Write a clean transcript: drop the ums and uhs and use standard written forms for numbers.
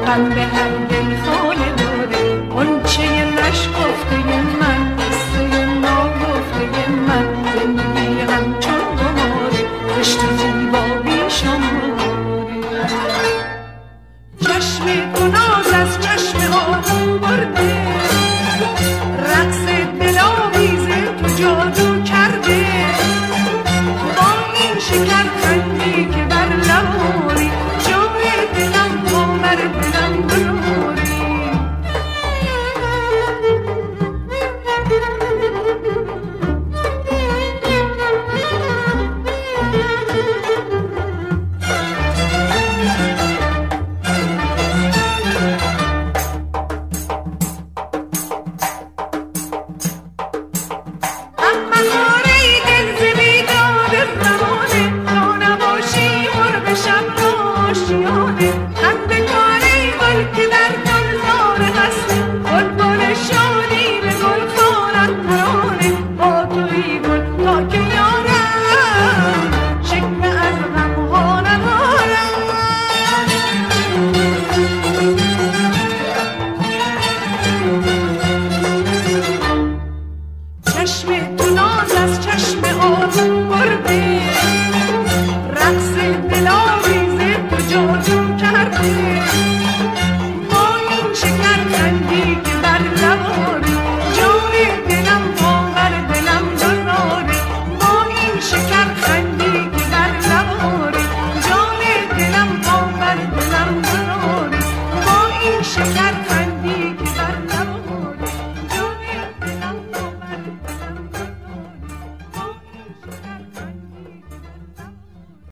غم به هر دل خانه داره. غنچه نشکفته من، قصه ناگفته من، زندگی همچون قماره، عشق زیبا بی شماره. چشم تو ناز از چشم آهو برده، رقص دلاویز تو جادو کرده. با این شکر خندی که بر لباری، جای دلم با بر دلم بروری. چشم تو ناز از چشم آهو برده، رقص دلاویز تو جادو کرده.